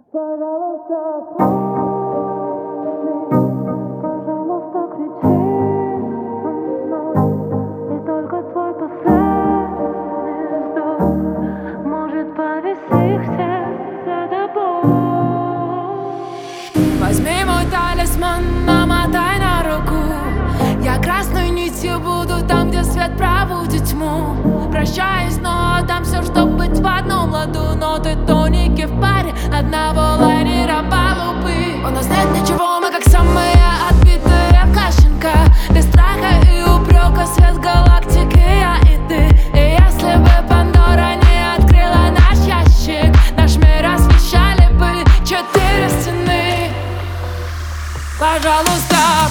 Пожалуйста, помни, пожалуйста, кричи со мной. И только твой последний вздох может повести всех за тобой. Возьми мой талисман, намотай на руку. Я красной нитью буду там, где свет проводит тьму. Прощаюсь, но отдам все, чтоб быть в одном ладу. Но ты тоники в паре одного лайнера палубы. У нас нет ничего, мы как самые отбитые в кашинках. Без страха и упрека, свет галактики, я и ты. И если бы Пандора не открыла наш ящик, наш мир освещали бы 4 стены. Пожалуйста,